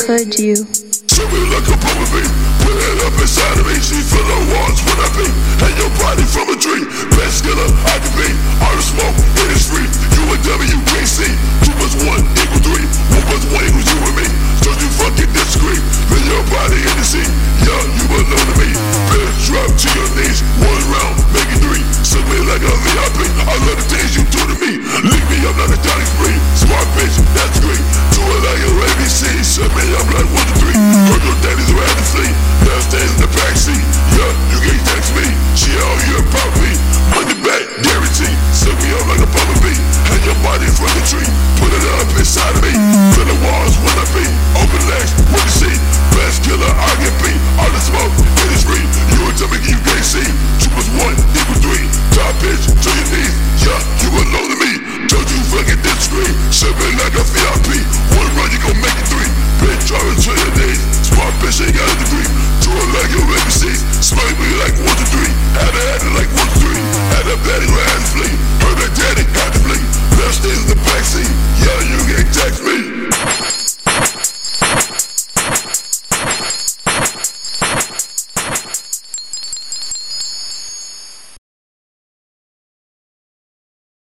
could you? Treat me like a bumblebee, put it up inside of me. She feel the walls when I be, and your body from a tree. Best killer I can be, all the smoke, it is free. You and W, can't see, 2 plus 1 equal 3. 1 plus 1 equals you and me, don't you fucking disagree. Feel your body in the sea, yeah, you belong to me. Bitch, drop to your knees, 1 round, make it 3. Suck me like a VIP, I love the things you do to me. Leave me, I'm not a Johnny Free. Smart bitch, that's great. Do it like your ABC, suck me, I'm like 1 to 3. Heard your daddy's around the fleet, now stays in the backseat. Yeah, you can't text me, she all you about me. Money back, guarantee, suck me up like a bumblebee. And your body from the tree, put it up inside of me. Feel the walls when I be, open legs, what you see. Best killer I can be, all the smoke, it is free. You and tell me you can't see, 2 plus 1 equals 3. Top bitch, to your knees, yeah, you belong to me. Don't you fucking disagree, suck me like a VIP. 1 run, you gon' make it 3. Bitch, drop it to your knees, smart bitch ain't got a degree. Do it like your ABC, smack me like 1 to 3. Had it